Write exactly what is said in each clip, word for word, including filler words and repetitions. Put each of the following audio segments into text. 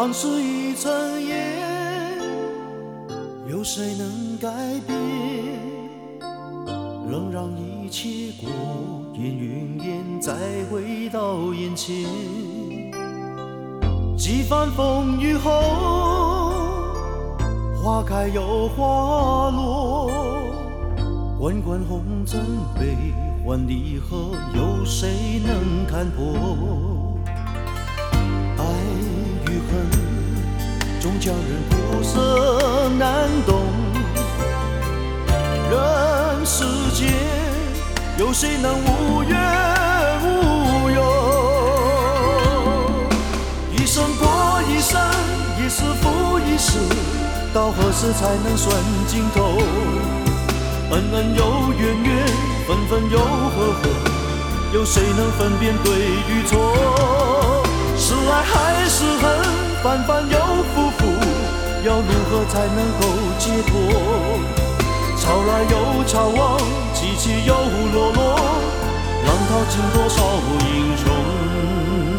往事已成烟，有谁能改变？仍让一切过眼云烟，再回到眼前。几番风雨后，花开又花落，滚滚红尘悲欢离合，有谁能看破？爱与恨，终叫人苦涩难懂。人世间，有谁能无怨无忧？一生过一生，一世复一世，到何时才能算尽头？恩恩又怨怨，分分又合合，有谁能分辨对与错？是爱还是恨，反反又复复，要如何才能够解脱？潮来又潮往，起起又落落，浪淘尽多少英雄？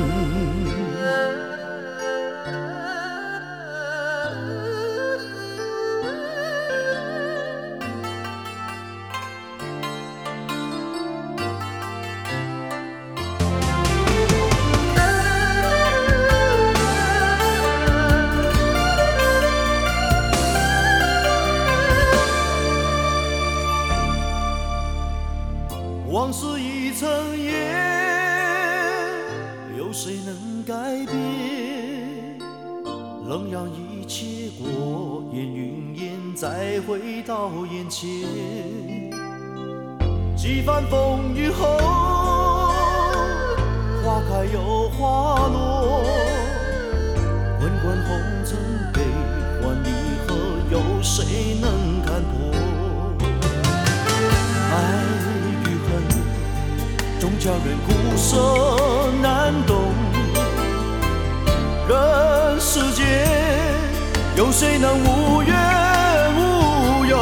往事已成烟，有谁能改变？仍让一切过眼云烟，再回到眼前。几番风雨后，花开又花落，滚滚红尘悲欢离合，有谁能看破？爱终叫人苦涩难懂，人世间有谁能无怨无忧？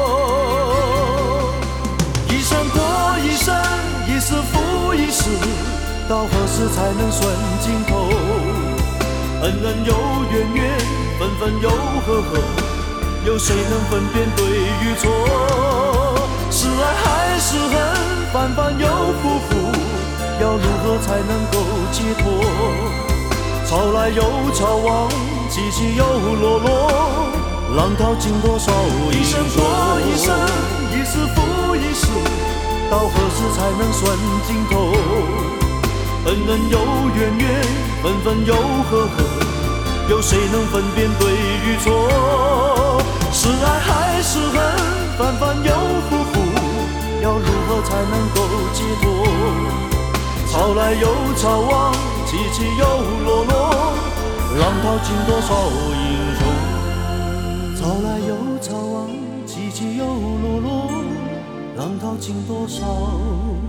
一生过一生，一世复一世，到何时才能算尽头？恩恩又怨怨，分分又合合，有谁能分辨对与错？是爱还是恨？反反又复复，要如何才能够解脱？潮来又潮往，起起又落落，浪淘尽多少英雄？一生过一生，一世复一世，到何时才能算尽头？恩恩又怨怨，分分又合合，有谁能分辨对与错？是爱还是恨？反反又复复，要如何才能够解脱？潮来又潮往，起起又落落，浪淘尽多少英雄？潮来又潮往，起起又落落，浪淘尽多少